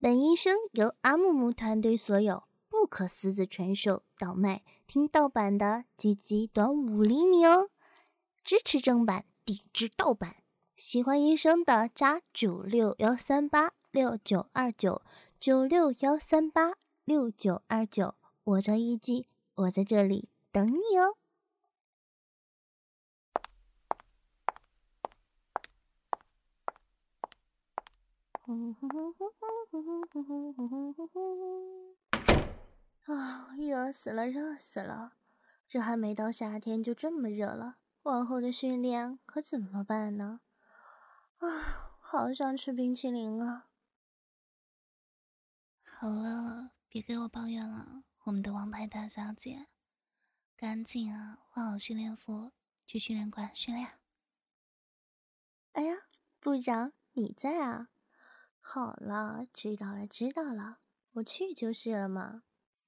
本音声由阿木木团队所有，不可私自传授、倒卖、听盗版的鸡鸡短5厘米哦！支持正版，抵制盗版。喜欢音声的加9613869996138699，我叫一姬，我在这里等你哦。啊，热死了，热死了！这还没到夏天就这么热了，往后的训练可怎么办呢？啊，好想吃冰淇淋啊！ 好了，别给我抱怨了，我们的王牌大小姐，赶紧啊，换好训练服，去训练馆训练。 哎呀，部长你在啊？好了，知道了，知道了，我去就是了嘛。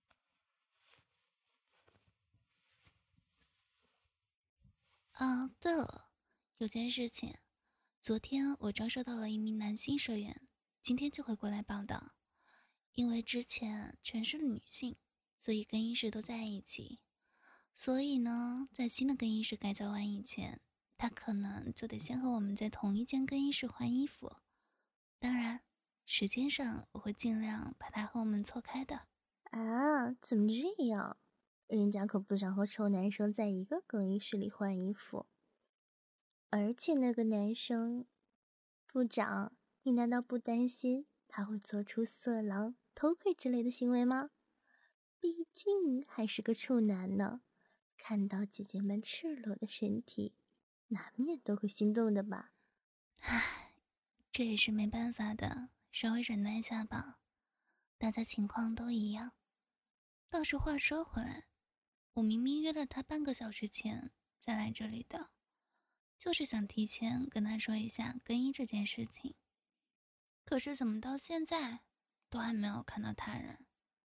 啊，对了，有件事情，昨天我招收到了一名男性社员，今天就会过来报道。因为之前全是女性，所以更衣室都在一起。所以呢，在新的更衣室改造完以前，他可能就得先和我们在同一间更衣室换衣服。当然，时间上我会尽量把他和我们错开的。 啊，怎么这样？人家可不想和臭男生在一个更衣室里换衣服。而且那个男生，部长，你难道不担心他会做出色狼、偷窥之类的行为吗？毕竟还是个处男呢，看到姐姐们赤裸的身体，难免都会心动的吧？ 唉，这也是没办法的，稍微忍耐一下吧。大家情况都一样。倒是话说回来，我明明约了他半个小时前再来这里的，就是想提前跟他说一下更衣这件事情。可是怎么到现在都还没有看到他人？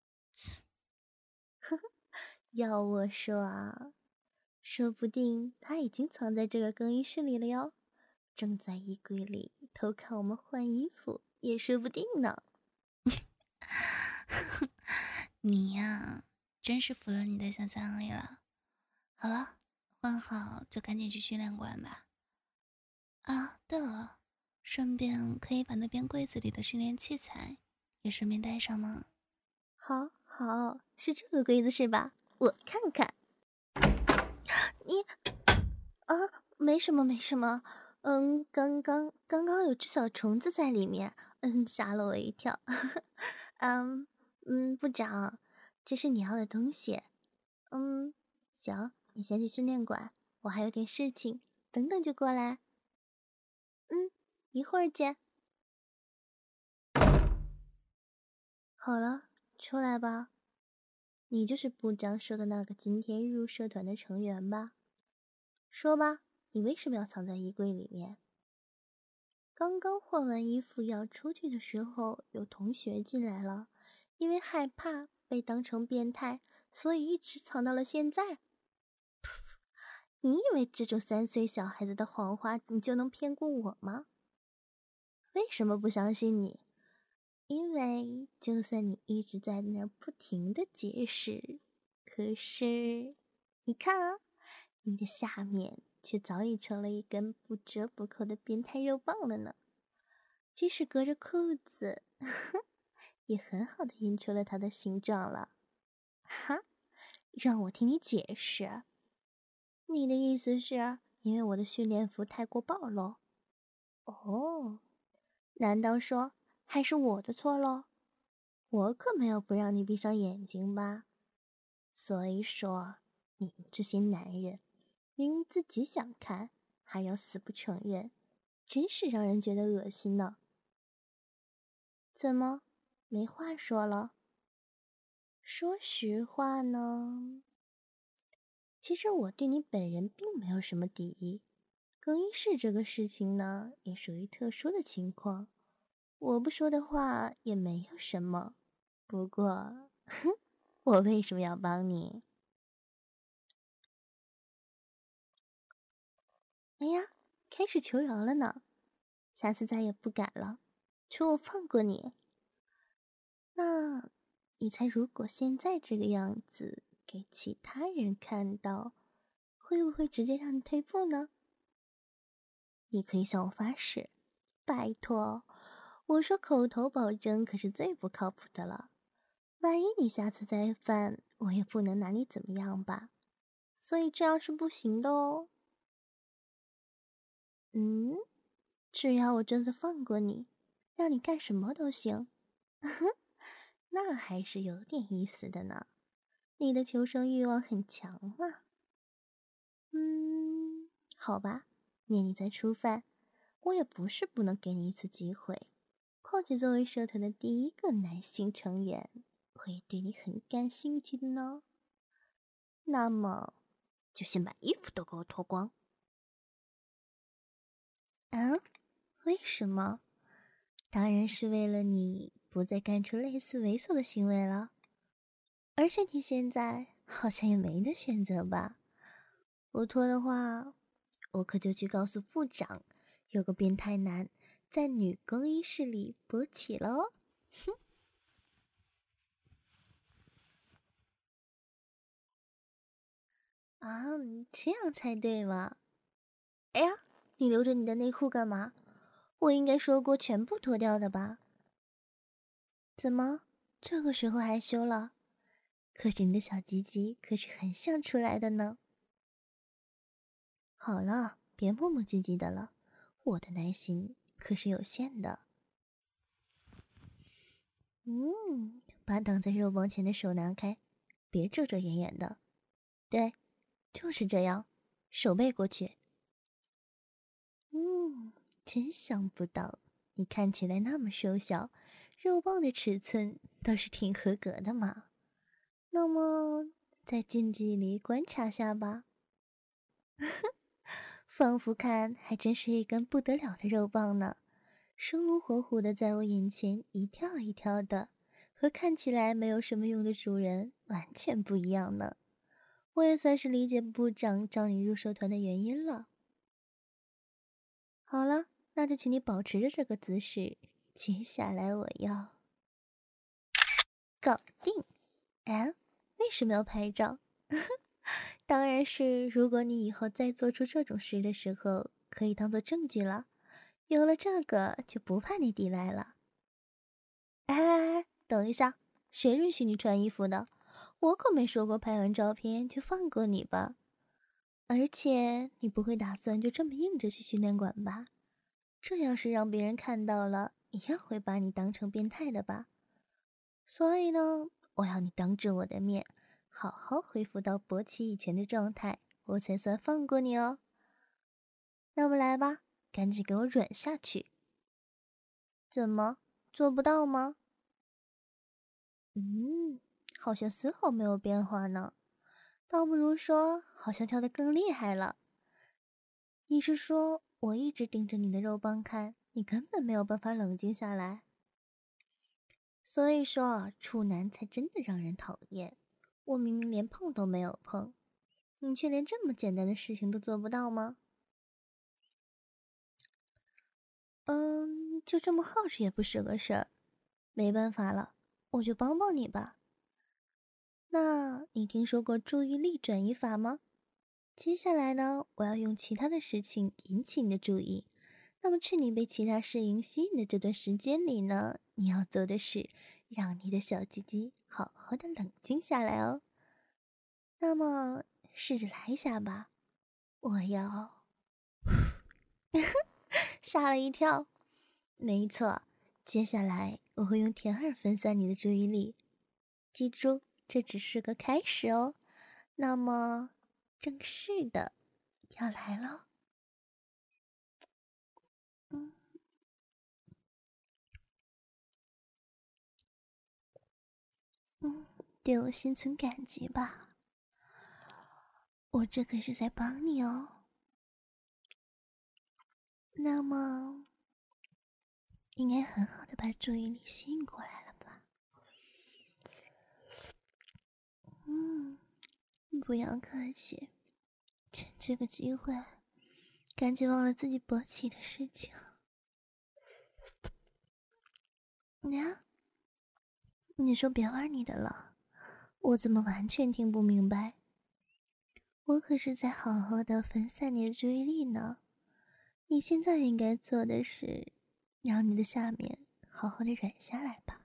要我说啊，说不定他已经藏在这个更衣室里了哟，正在衣柜里偷看我们换衣服，也说不定呢。 你呀，真是服了你的想象力了。好了，换好就赶紧去训练馆吧。啊，对了，顺便可以把那边柜子里的训练器材也顺便带上吗？ 好，好，是这个柜子是吧？我看看。你啊，没什么，没什么。刚刚有只小虫子在里面，吓了我一跳。部长，这是你要的东西。行，你先去训练馆，我还有点事情，等等就过来。一会儿见。好了，出来吧。你就是部长说的那个今天入社团的成员吧？说吧，你为什么要藏在衣柜里面？刚刚换完衣服要出去的时候，有同学进来了，因为害怕被当成变态，所以一直藏到了现在。你以为这种3岁小孩子的谎话你就能骗过我吗？为什么不相信你？因为就算你一直在那儿不停的解释，可是你看啊，你的下面却早已成了一根不折不扣的变态肉棒了呢。即使隔着裤子，也很好的印出了它的形状了。哈，让我听你解释。你的意思是因为我的训练服太过暴露？哦，难道说还是我的错喽？我可没有不让你闭上眼睛吧？所以说，你们这些男人，明明自己想看，还要死不承认，真是让人觉得恶心呢。怎么，没话说了？说实话呢，其实我对你本人并没有什么敌意。更衣室这个事情呢，也属于特殊的情况，我不说的话也没有什么。不过，哼，我为什么要帮你？哎呀，开始求饶了呢，下次再也不敢了，求我放过你。 你猜如果现在这个样子给其他人看到，会不会直接让你退步呢？你可以向我发誓，拜托，我说口头保证可是最不靠谱的了。万一你下次再犯，我也不能拿你怎么样吧？所以这样是不行的哦。只要我这次放过你，让你干什么都行，那还是有点意思的呢。你的求生欲望很强啊。好吧，念你再初犯，我也不是不能给你一次机会。况且作为社团的第一个男性成员，我也对你很感兴趣的呢。那么，就先把衣服都给我脱光。啊？为什么？当然是为了你不再干出类似猥琐的行为了。而且你现在好像也没得选择吧？不脱的话，我可就去告诉部长，有个变态男在女更衣室里勃起了哦。哼！啊，这样才对嘛！哎呀，你留着你的内裤干嘛？我应该说过全部脱掉的吧？怎么，这个时候害羞了？可是你的小鸡鸡可是很想出来的呢。好了，别磨磨唧唧的了，我的耐心可是有限的。把挡在肉棒前的手拿开，别遮遮掩掩的。对，就是这样，手背过去。真想不到，你看起来那么瘦小，肉棒的尺寸倒是挺合格的嘛。那么，在近距离观察下吧。仿佛看还真是一根不得了的肉棒呢，生龙活虎的在我眼前一跳一跳的，和看起来没有什么用的主人完全不一样呢。我也算是理解部长招你入社团的原因了。好了，那就请你保持着这个姿势，接下来我要搞定。哎，为什么要拍照？当然是，如果你以后再做出这种事的时候，可以当做证据了。有了这个，就不怕你抵赖了。哎，等一下，谁允许你穿衣服的？我可没说过拍完照片就放过你吧。而且，你不会打算就这么硬着去训练馆吧？这要是让别人看到了，一样会把你当成变态的吧？所以呢，我要你当着我的面，好好恢复到勃起以前的状态，我才算放过你哦。那么来吧，赶紧给我软下去。怎么，做不到吗？好像丝毫没有变化呢，倒不如说好像跳得更厉害了。你是说我一直盯着你的肉棒看，你根本没有办法冷静下来？所以说，处男才真的让人讨厌。我明明连碰都没有碰，你却连这么简单的事情都做不到吗？就这么耗着也不是个事儿。没办法了，我就帮帮你吧。那你听说过注意力转移法吗？接下来呢，我要用其他的事情引起你的注意。那么，趁你被其他事情吸引的这段时间里呢，你要做的是让你的小鸡鸡好好的冷静下来哦。那么，试着来一下吧。我要吓了一跳。没错，接下来我会用甜耳分散你的注意力。记住，这只是个开始哦。那么，正式的要来了。嗯。对我心存感激吧，我这可是在帮你哦。那么，应该很好的把注意力吸引过来了吧？不要客气，趁这个机会，赶紧忘了自己勃起的事情。呀， 你说别玩你的了，我怎么完全听不明白？我可是在好好的分散你的注意力呢。你现在应该做的是，让你的下面好好的软下来吧。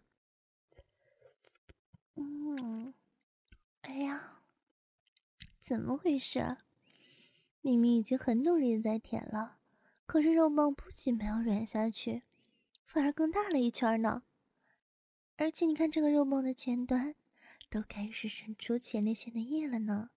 哎呀，怎么回事？明明已经很努力的在舔了，可是肉棒不仅没有软下去，反而更大了一圈呢。而且你看这个肉棒的前端，都开始渗出前列腺的液了呢。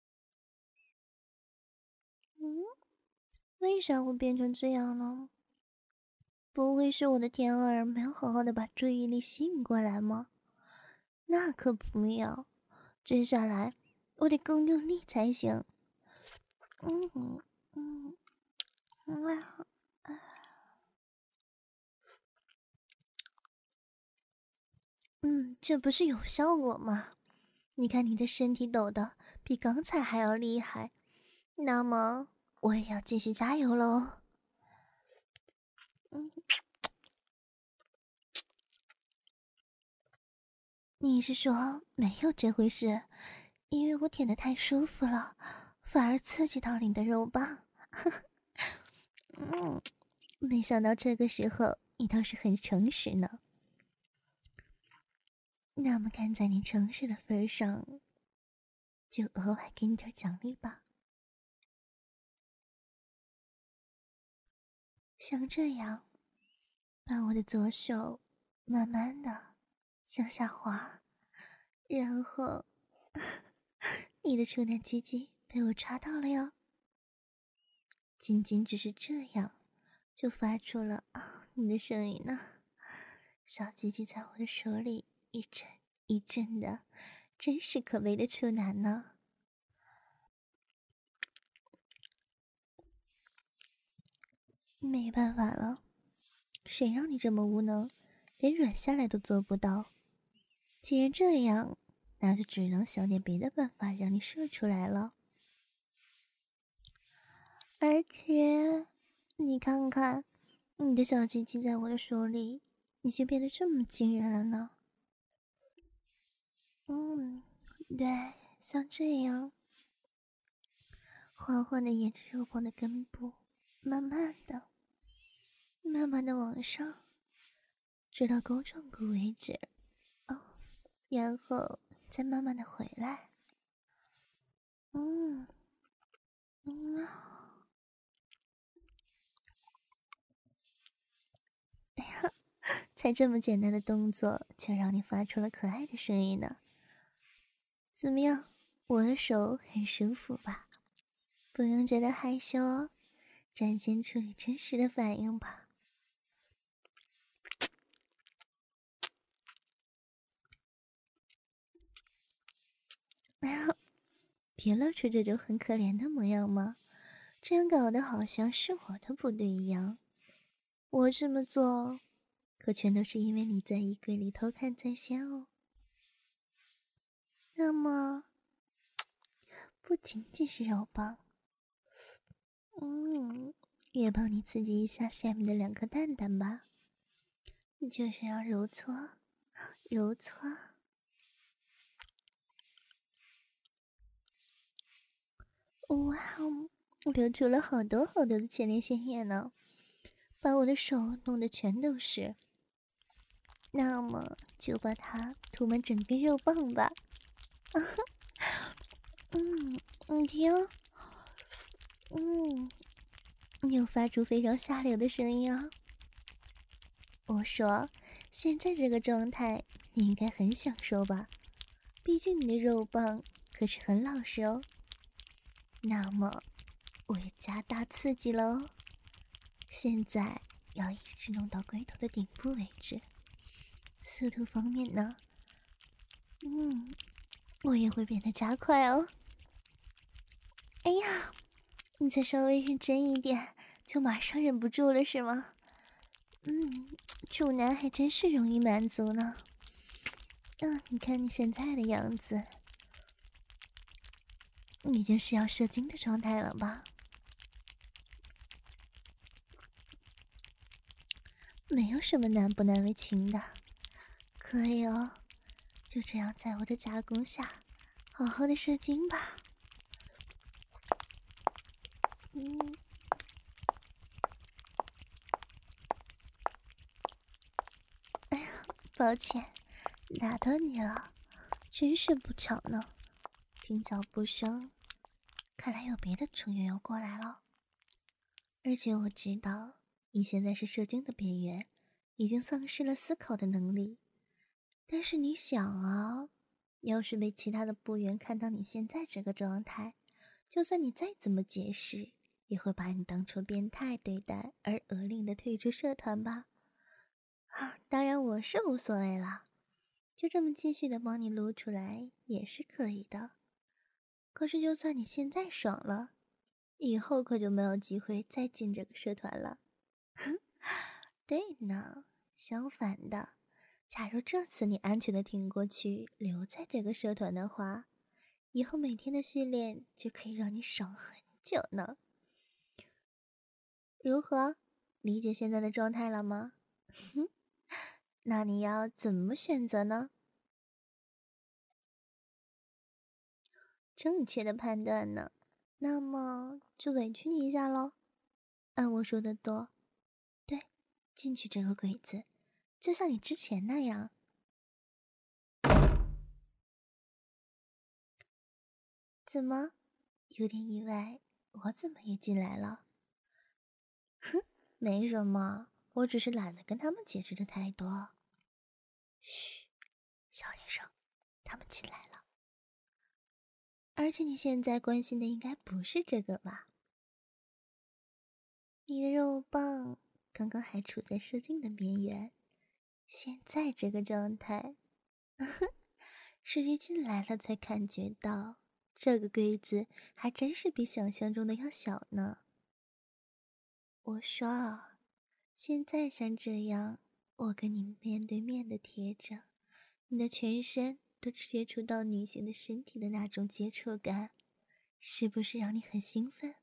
为啥会变成这样呢？不会是我的天儿没有好好的把注意力吸引过来吗？那可不要，接下来我得更用力才行。嗯嗯啊，这不是有效果吗？你看你的身体抖得比刚才还要厉害，那么我也要继续加油喽。嗯，你是说没有这回事？因为我舔得太舒服了，反而刺激到你的肉棒。没想到这个时候你倒是很诚实呢。那么看在你诚实的份上，就额外给你点奖励吧。像这样，把我的左手慢慢的向下滑，然后你的处男鸡鸡被我插到了哟。仅仅只是这样，就发出了你的声音呢。小鸡鸡在我的手里一震一震的，真是可悲的处男呢。没办法了，谁让你这么无能，连软下来都做不到？既然这样，那就只能想点别的办法让你射出来了。而且，你看看，你的小鸡鸡在我的手里已经变得这么惊人了呢。对，像这样，缓缓的沿着肉棒的根部，慢慢的、慢慢的往上，直到钩状骨为止。然后再慢慢的回来。嗯嗯啊，哎呀，才这么简单的动作，就让你发出了可爱的声音呢。怎么样，我的手很舒服吧？不用觉得害羞哦，展现出你真实的反应吧。哎呀，别露出这种很可怜的模样嘛，这样搞得好像是我的不对一样。我这么做，可全都是因为你在衣柜里偷看在先哦。那么，不仅仅是肉棒，也帮你刺激一下下面的两颗蛋蛋吧。就是要揉搓，揉搓。哇哦，流出了好多好多的前列腺液呢，把我的手弄得全都是。那么就把它涂满整个肉棒吧。你听，你有发出非常下流的声音啊。我说，现在这个状态你应该很享受吧？毕竟你的肉棒可是很老实哦。那么，我也加大刺激了哦。现在要一直弄到龟头的顶部为止。速度方面呢，我也会变得加快哦。哎呀，你再稍微认真一点，就马上忍不住了是吗？处男还真是容易满足呢。你看你现在的样子，已经是要射精的状态了吧？没有什么难不难为情的，可以哦。 就这样在我的加工下，好好的射精吧。哎呀，抱歉，打断你了，真是不巧呢。听脚步声，看来有别的成员要过来了。而且我知道你现在是射精的边缘，已经丧失了思考的能力。但是你想啊，要是被其他的部员看到你现在这个状态，就算你再怎么解释，也会把你当成变态对待，而勒令的退出社团吧。当然我是无所谓啦，就这么继续的帮你撸出来也是可以的。可是就算你现在爽了，以后可就没有机会再进这个社团了。对呢，相反的，假如这次你安全的挺过去，留在这个社团的话，以后每天的训练就可以让你爽很久呢。如何？理解现在的状态了吗？那你要怎么选择呢？正确的判断呢？那么就委屈你一下喽。按我说的做。对，进去这个鬼子，就像你之前那样。怎么？有点意外，我怎么也进来了？哼，没什么，我只是懒得跟他们解释的太多。嘘，小点声，他们进来了。而且你现在关心的应该不是这个吧？你的肉棒刚刚还处在射精的边缘，现在这个状态，实际进来了才感觉到，这个柜子还真是比想象中的要小呢。我说啊，现在像这样，我跟你面对面的贴着，你的全身都接触到女性的身体的那种接触感，是不是让你很兴奋？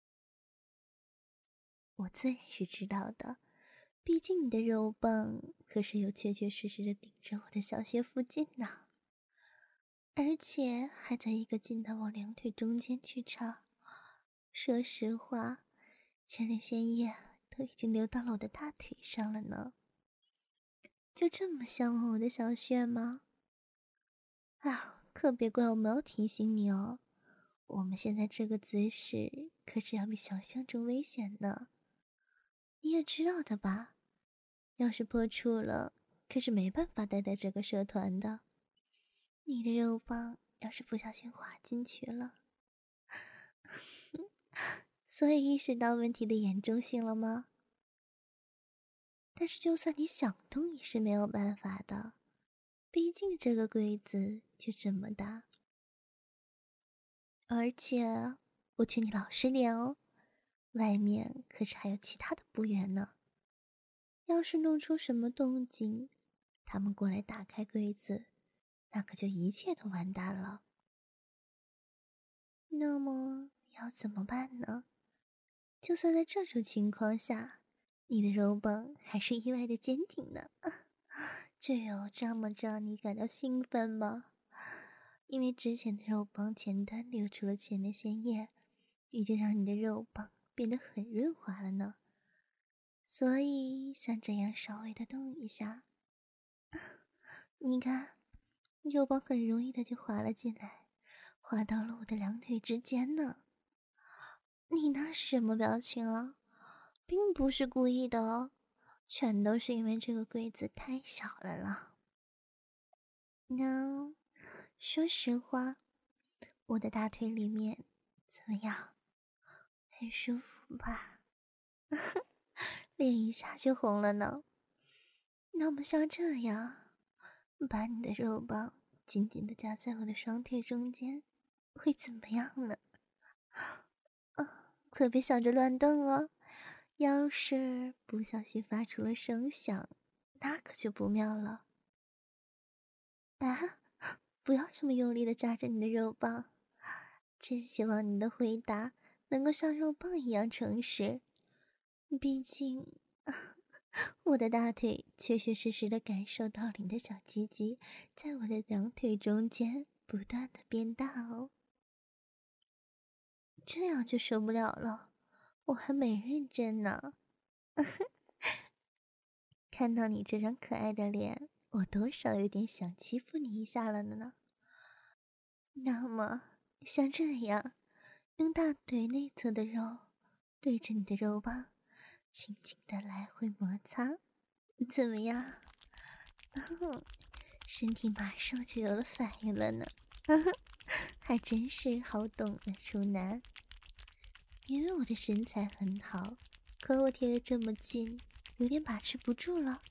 我自然是知道的，毕竟你的肉棒可是有确确实实的顶着我的小穴附近呢，而且还在一个进到我两腿中间去插。说实话，前列腺液都已经流到了我的大腿上了呢。就这么向往我的小穴吗？可别怪我没有提醒你哦，我们现在这个姿势可是要比想象中危险呢。你也知道的吧？要是破处了，可是没办法待在这个社团的。你的肉棒要是不小心滑进去了，所以意识到问题的严重性了吗？但是就算你想动也是没有办法的，毕竟这个柜子就这么大。而且我劝你老实点哦，外面可是还有其他的部员呢。要是弄出什么动静，他们过来打开柜子，那可就一切都完蛋了。那么要怎么办呢？就算在这种情况下，你的肉棒还是意外的坚挺呢。这有这么让你感到兴奋吗？因为之前的肉棒前端流出了前列腺液，已经让你的肉棒变得很润滑了呢。所以像这样稍微的动一下，你看，肉棒很容易的就滑了进来，滑到了我的两腿之间呢。你那是什么表情啊？并不是故意的哦，全都是因为这个柜子太小了啦。那说实话，我的大腿里面怎么样？很舒服吧？脸一下就红了呢。那么像这样，把你的肉棒紧紧地夹在我的双腿中间，会怎么样呢？可别想着乱动哦，要是不小心发出了声响，那可就不妙了。不要这么用力的夹着你的肉棒，真希望你的回答能够像肉棒一样诚实。毕竟， 我的大腿确确实实的感受到你的小鸡鸡在我的两腿中间不断的变大哦。这样就受不了了，我还没认真呢。看到你这张可爱的脸，我多少有点想欺负你一下了呢。那么，像这样，用大腿内侧的肉对着你的肉棒，轻轻的来回摩擦，怎么样？身体马上就有了反应了呢。还真是好懂的处男。因为我的身材很好，可我贴得这么近，有点把持不住了。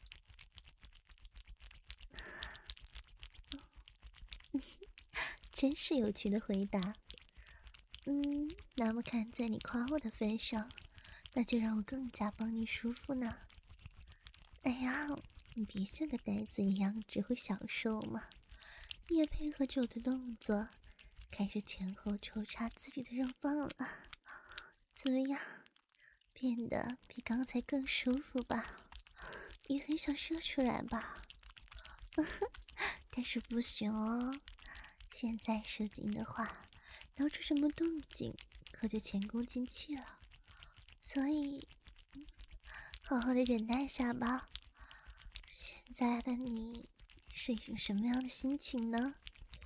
真是有趣的回答。那么看在你夸我的份上，那就让我更加帮你舒服呢。哎呀，你别像个呆子一样只会享受嘛，你也配合着我的动作，开始前后抽插自己的肉棒了。怎么样？变得比刚才更舒服吧？也很想射出来吧？但是不行哦，现在射精的话，闹出什么动静，可就前功尽弃了。所以，好好的忍耐下吧。现在的你是一种什么样的心情呢？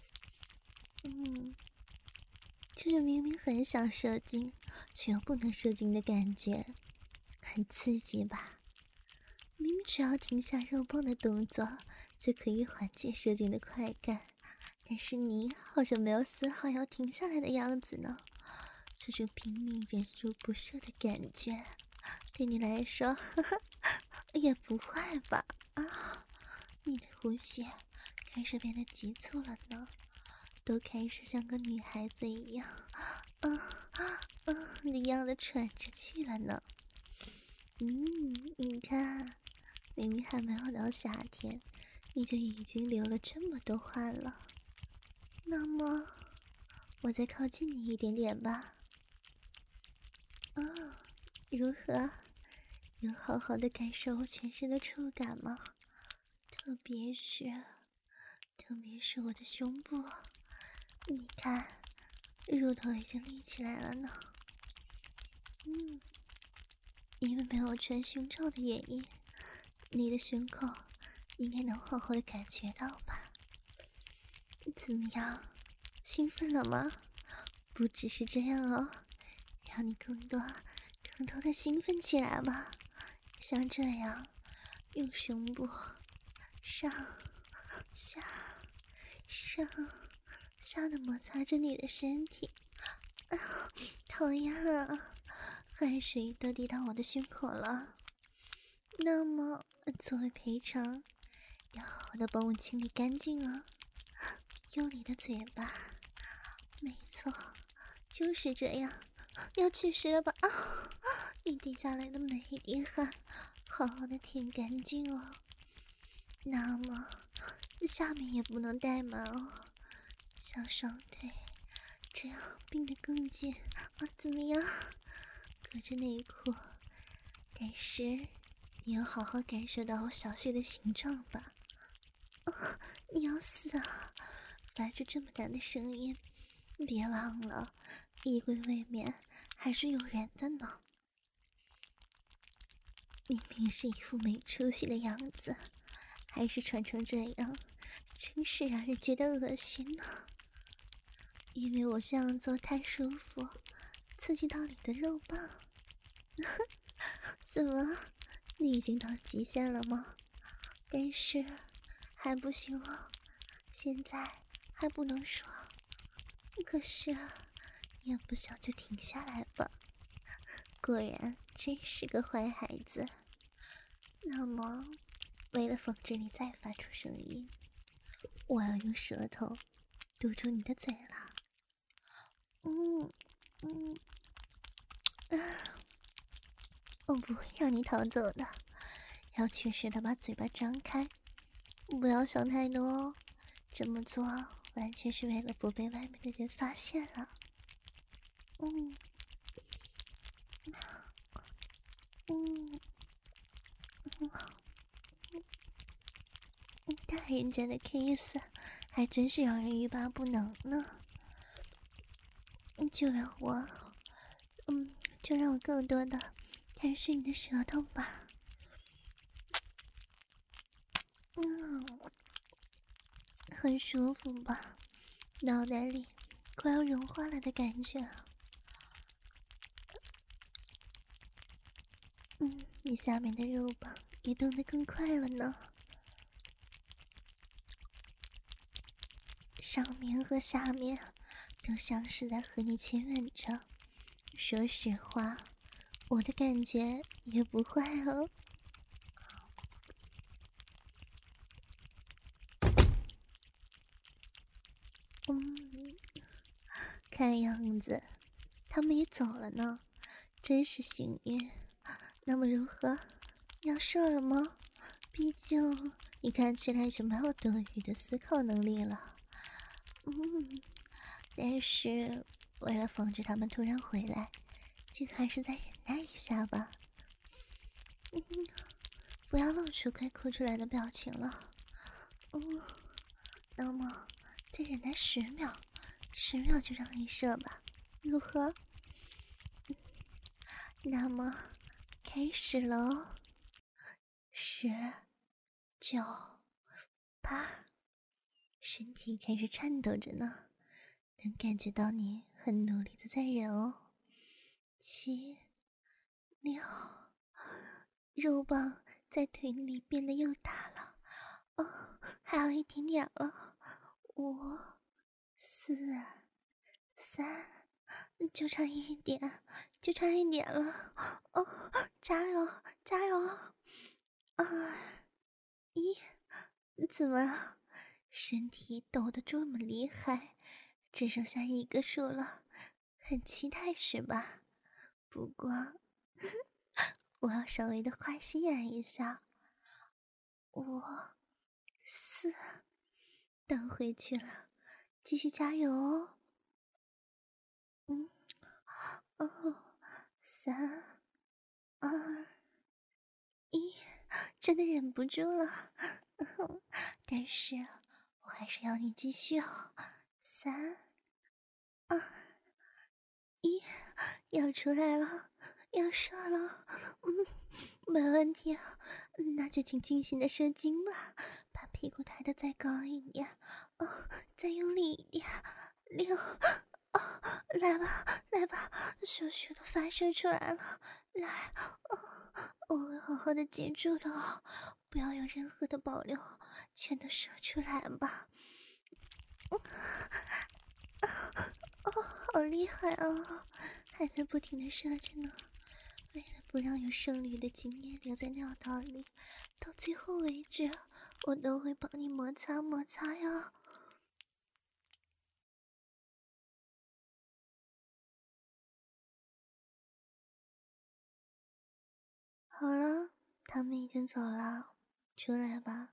这种明明很想射精，却又不能射精的感觉，很刺激吧？明明只要停下肉棒的动作，就可以缓解射精的快感，但是你好像没有丝毫要停下来的样子呢。这种拼命忍住不射的感觉，对你来说，也不坏吧？啊，你的呼吸开始变得急促了呢，都开始像个女孩子一样，一样的喘着气了呢。你看，明明还没有到夏天，你就已经流了这么多汗了。那么，我再靠近你一点点吧。如何？有好好的感受我全身的触感吗？特别是我的胸部，你看，乳头已经立起来了呢。因为没有穿胸罩的原因，你的胸口应该能好好的感觉到吧？怎么样，兴奋了吗？不只是这样哦，让你更多的兴奋起来吧。像这样，用胸部上下上下的摩擦着你的身体，讨厌啊！汗水都滴到我的胸口了。那么，作为赔偿，要好好的帮我清理干净啊！用你的嘴巴，没错，就是这样。要去湿了吧？你滴下来的每一滴汗，好好的舔干净哦。那么，下面也不能怠慢哦，像双腿这样并得更紧啊！怎么样？隔着内裤，但是你要好好感受到我小穴的形状吧？你要死啊！发出这么大的声音，别忘了，衣柜外面还是有人的呢。明明是一副没出息的样子，还是穿成这样，真是让人觉得恶心呢。因为我这样做太舒服，刺激到你的肉棒。怎么，你已经到极限了吗？但是还不行哦，现在还不能说。可是也不想就停下来吧。果然真是个坏孩子。那么，为了防止你再发出声音，我要用舌头堵住你的嘴了。我不会让你逃走的，要确实的把嘴巴张开，不要想太多哦。这么做完全是为了不被外面的人发现了。 大人家的 kiss 还真是让人欲罢不能呢。就让我，就让我更多的探视你的舌头吧。很舒服吧？脑袋里快要融化了的感觉。你下面的肉棒也动得更快了呢。上面和下面都像是在和你亲吻着。说实话，我的感觉也不坏哦。看样子他们也走了呢，真是幸运。那么如何？要射了吗？毕竟你看起来就没有多余的思考能力了。但是为了防止他们突然回来，就还是再忍耐一下吧。不要露出快哭出来的表情了。那么再忍耐10秒，10秒就让你射吧，如何？那么开始喽。10、9、8，身体开始颤抖着呢，能感觉到你很努力的在忍哦。7、6，肉棒在腿里变得又大了，还有一点点了。5、4、3，就差一点，就差一点了。加油，加油！2、1，怎么身体抖得这么厉害？只剩下一个数了，很期待是吧？不过我要稍微的画心眼一下。5、4，倒回去了，继续加油哦。3、2、1，真的忍不住了。但是我还是要你继续哦。3、2、1，要出来了，要射了。没问题，那就请尽情的射精吧，把屁股抬得再高一点，再用力一点。6，来吧，来吧，咻咻的发射出来了，来，我会好好的接住的哦，不要有任何的保留，全都射出来吧。好厉害啊，还在不停的射着呢。为了不让有剩余的精液留在尿道里，到最后为止，我都会帮你摩擦摩擦呀。好了，他们已经走了，出来吧。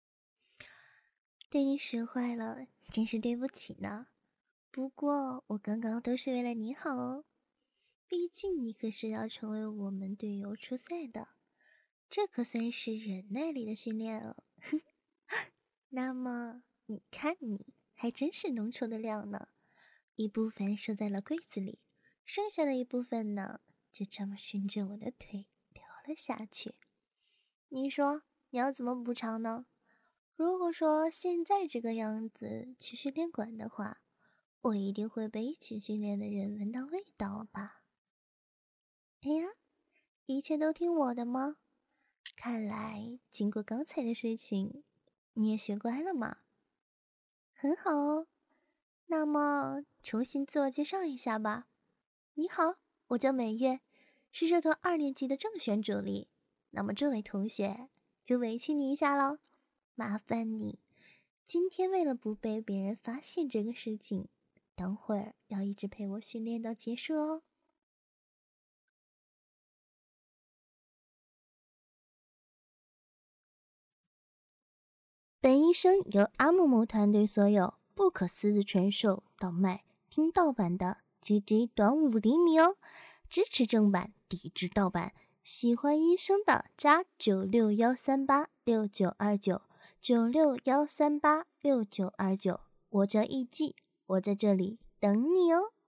对你使坏了，真是对不起呢。不过我刚刚都是为了你好哦，毕竟你可是要成为我们队友出赛的，这可算是忍耐力的训练哦。那么你看你还真是浓稠的料呢，一部分收在了柜子里，剩下的一部分呢，就这么顺着我的腿流了下去。你说你要怎么补偿呢？如果说现在这个样子去训练馆的话，我一定会被一起训练的人闻到味道吧？哎呀，一切都听我的吗？看来经过刚才的事情，你也学乖了嘛？很好哦，那么重新自我介绍一下吧。你好，我叫美月，是社团2年级的正选主力。那么这位同学就委屈你一下喽，麻烦你今天为了不被别人发现这个事情，等会儿要一直陪我训练到结束哦。本音声由阿木木团队所有，不可私自传授、倒卖、听盗版的 GG 短5厘米哦，支持正版，抵制盗版， 喜欢医生的加961386929，961386929，我叫艺伎，我在这里等你哦。